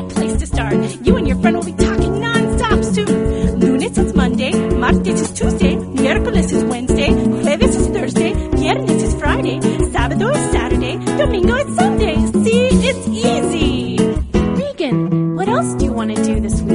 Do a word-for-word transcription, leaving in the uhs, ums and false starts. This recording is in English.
great place to start. You and your friend will be talking non-stop soon. Lunes is Monday, martes is Tuesday, miércoles is Wednesday, jueves is Thursday, viernes is Friday, sábado is Saturday, domingo is Sunday. See, it's easy. Regan, what else do you want to do this week?